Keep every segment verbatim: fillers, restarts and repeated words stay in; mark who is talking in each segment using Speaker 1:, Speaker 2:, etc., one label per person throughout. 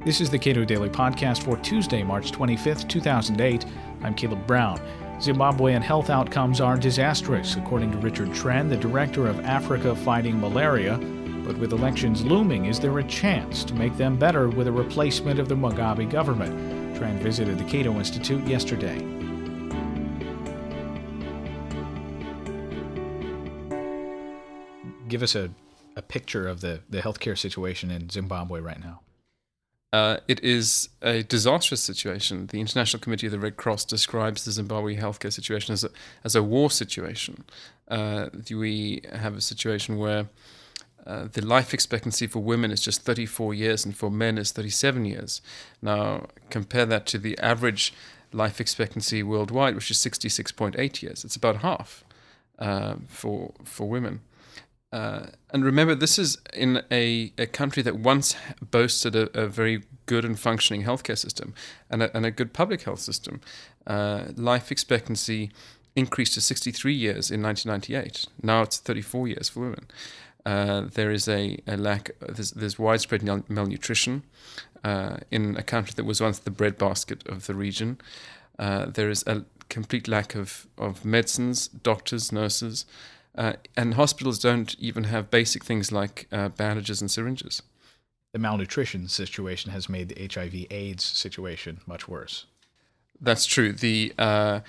Speaker 1: This is the Cato Daily Podcast for Tuesday, March twenty-fifth, two thousand eight. I'm Caleb Brown. Zimbabwean health outcomes are disastrous, according to Richard Tren, the director of Africa Fighting Malaria. But with elections looming, is there a chance to make them better with a replacement of the Mugabe government? Tren visited the Cato Institute yesterday. Give us a, a picture of the, the healthcare situation in Zimbabwe right now.
Speaker 2: Uh, it is a disastrous situation. The International Committee of the Red Cross describes the Zimbabwe healthcare situation as a, as a war situation. Uh, we have a situation where uh, the life expectancy for women is just thirty-four years and for men is thirty-seven years. Now, compare that to the average life expectancy worldwide, which is sixty-six point eight years. It's about half uh, for for women. Uh, and remember, this is in a, a country that once boasted a, a very good and functioning healthcare system and a, and a good public health system. Uh, life expectancy increased to sixty-three years in nineteen ninety-eight. Now it's thirty-four years for women. Uh, there is a, a lack, there's, there's widespread mal- malnutrition uh, in a country that was once the breadbasket of the region. Uh, there is a complete lack of, of medicines, doctors, nurses. Uh, and hospitals don't even have basic things like uh, bandages and syringes.
Speaker 1: The malnutrition situation has made the H I V AIDS situation much worse.
Speaker 2: That's true. The uh,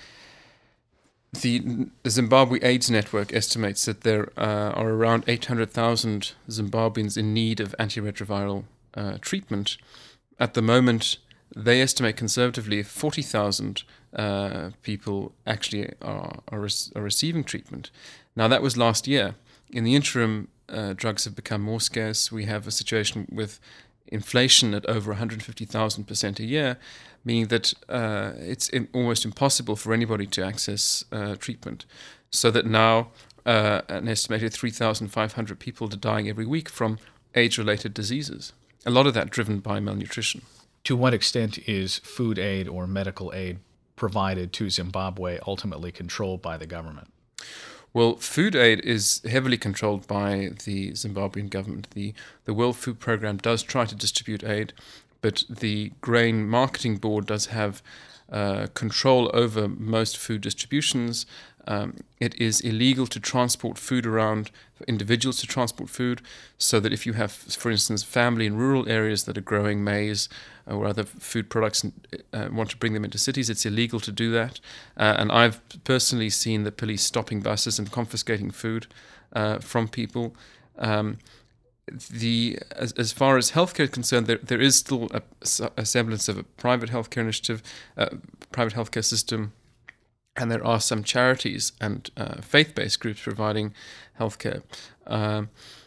Speaker 2: the Zimbabwe AIDS Network estimates that there uh, are around eight hundred thousand Zimbabweans in need of antiretroviral uh, treatment. At the moment, they estimate conservatively forty thousand uh, people actually are, are, are receiving treatment. Now, that was last year. In the interim, uh, drugs have become more scarce. We have a situation with inflation at over one hundred fifty thousand percent a year, meaning that uh, it's im- almost impossible for anybody to access uh, treatment. So that now uh, an estimated three thousand five hundred people are dying every week from age-related diseases. A lot of that driven by malnutrition.
Speaker 1: To what extent is food aid or medical aid provided to Zimbabwe ultimately controlled by the government?
Speaker 2: Well, food aid is heavily controlled by the Zimbabwean government. The, the World Food Programme does try to distribute aid, but the Grain Marketing Board does have uh, control over most food distributions. Um, it is illegal to transport food around, for individuals to transport food, so that if you have, for instance, family in rural areas that are growing maize or other food products and uh, want to bring them into cities, it's illegal to do that. Uh, and I've personally seen the police stopping buses and confiscating food uh, from people. Um, the as, as far as healthcare is concerned, there, there is still a, a semblance of a private healthcare initiative, uh, private healthcare system. And there are some charities and uh, faith-based groups providing healthcare. Um,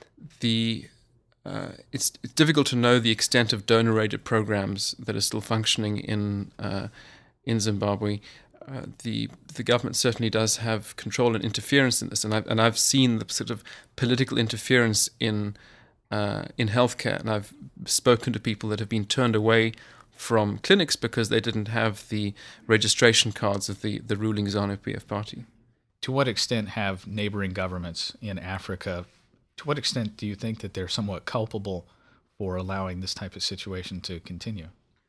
Speaker 2: the uh, it's, it's difficult to know the extent of donor-aided programs that are still functioning in uh, in Zimbabwe. Uh, the the government certainly does have control and interference in this, and I've and I've seen the sort of political interference in uh, in healthcare, and I've spoken to people that have been turned away from clinics because they didn't have the registration cards of the, the ruling ZANU-P F party.
Speaker 1: To what extent have neighboring governments in Africa, to what extent do you think that they're somewhat culpable for allowing this type of situation to continue?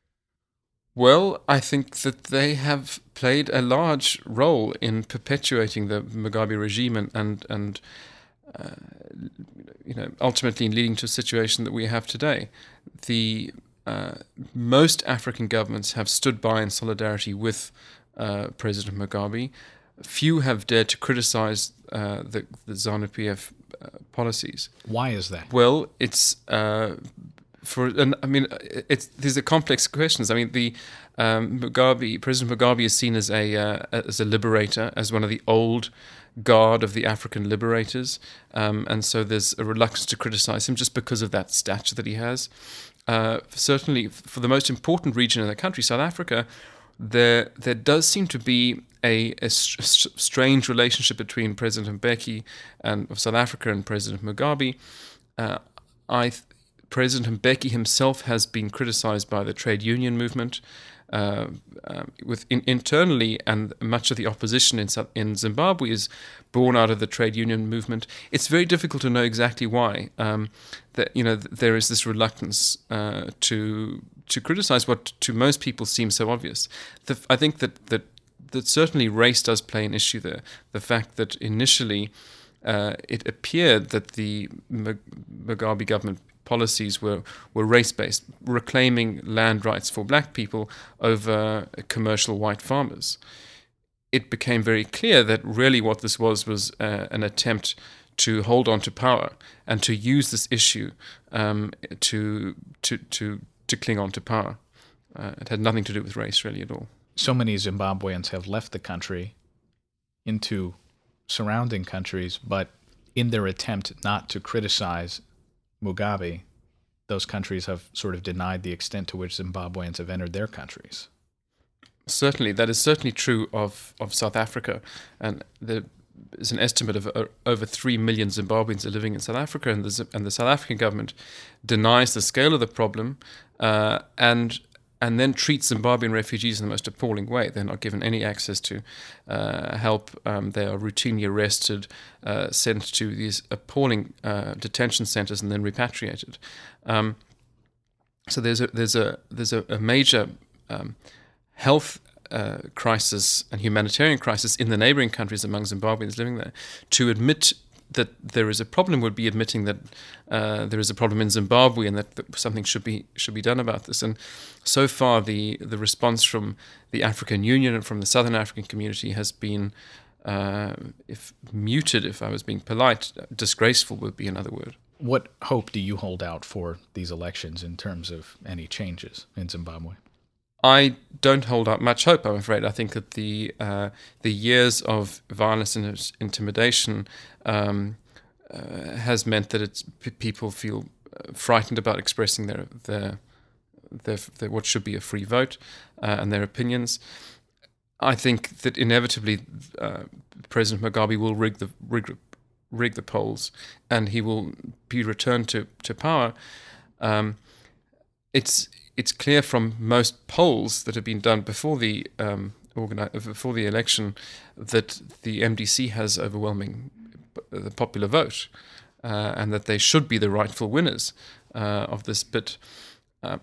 Speaker 2: Well, I think that they have played a large role in perpetuating the Mugabe regime and, and, and uh, you know, ultimately leading to a situation that we have today. The Uh, most African governments have stood by in solidarity with uh, President Mugabe. Few have dared to criticize uh, the, the ZANU-P F uh, policies.
Speaker 1: Why is that?
Speaker 2: Well, it's uh, for, and I mean, it's these are complex questions. I mean, the um, Mugabe, President Mugabe is seen as a uh, as a liberator, as one of the old guard of the African liberators, um, and so there's a reluctance to criticize him just because of that stature that he has. Uh, certainly, for the most important region in the country, South Africa, there there does seem to be a, a st- strange relationship between President Mbeki and of South Africa and President Mugabe. Uh, I, President Mbeki himself has been criticized by the trade union movement. uh, uh, with in, internally, and much of the opposition in in Zimbabwe is born out of the trade union movement. It's very difficult to know exactly why. Um, that you know there is this reluctance uh, to to criticize what to most people seems so obvious. The, I think that that that certainly race does play an issue there. The fact that initially uh, it appeared that the Mugabe government policies were, were race-based, reclaiming land rights for black people over commercial white farmers. It became very clear that really what this was was uh, an attempt to hold on to power and to use this issue um, to, to, to, to cling on to power. Uh, it had nothing to do with race really at all.
Speaker 1: So many Zimbabweans have left the country into surrounding countries, but in their attempt not to criticize Mugabe, those countries have sort of denied the extent to which Zimbabweans have entered their countries.
Speaker 2: Certainly, that is certainly true of, of South Africa, and there is an estimate of uh, over three million Zimbabweans are living in South Africa, and the, and the South African government denies the scale of the problem uh, and and then treats Zimbabwean refugees in the most appalling way. They're not given any access to uh, help. Um, they are routinely arrested, uh, sent to these appalling uh, detention centers, and then repatriated. Um, so there's a there's a there's a, a major um, health uh, crisis and humanitarian crisis in the neighboring countries among Zimbabweans living there. To admit that there is a problem would be admitting that uh, there is a problem in Zimbabwe and that, that something should be should be done about this. And so far, the the response from the African Union and from the Southern African community has been, uh, if muted, if I was being polite, disgraceful would be another word.
Speaker 1: What hope do you hold out for these elections in terms of any changes in Zimbabwe?
Speaker 2: I don't hold out much hope, I'm afraid. I think that the uh, the years of violence and intimidation um, uh, has meant that it's, p- people feel frightened about expressing their their, their, their what should be a free vote uh, and their opinions. I think that inevitably uh, President Mugabe will rig the rig, rig the polls, and he will be returned to to power. Um, it's It's clear from most polls that have been done before the um, organi- before the election that the M D C has overwhelming the popular vote, uh, and that they should be the rightful winners uh, of this. But uh,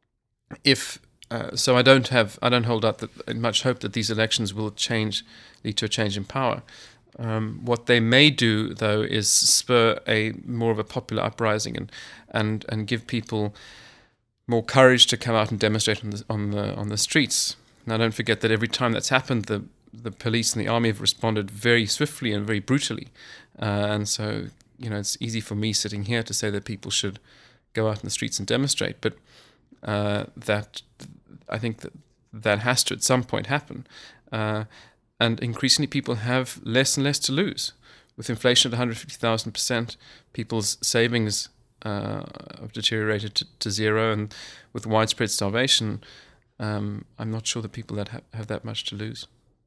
Speaker 2: if uh, so, I don't have I don't hold out that, much hope that these elections will change, lead to a change in power. Um, what they may do, though, is spur a more of a popular uprising and and and give people more courage to come out and demonstrate on the on the on the streets. Now, don't forget that every time that's happened, the the police and the army have responded very swiftly and very brutally, uh, and so you know it's easy for me sitting here to say that people should go out in the streets and demonstrate, but uh, that I think that that has to at some point happen, uh, and increasingly people have less and less to lose. With inflation at one hundred fifty thousand percent, people's savings Uh, have deteriorated to, to zero, and with widespread starvation, um, I'm not sure that people that ha- have that much to lose.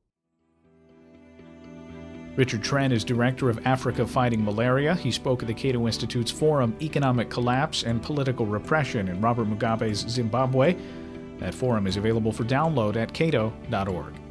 Speaker 1: Richard Tren is director of Africa Fighting Malaria. He spoke at the Cato Institute's forum, Economic Collapse and Political Repression in Robert Mugabe's Zimbabwe. That forum is available for download at cato dot org.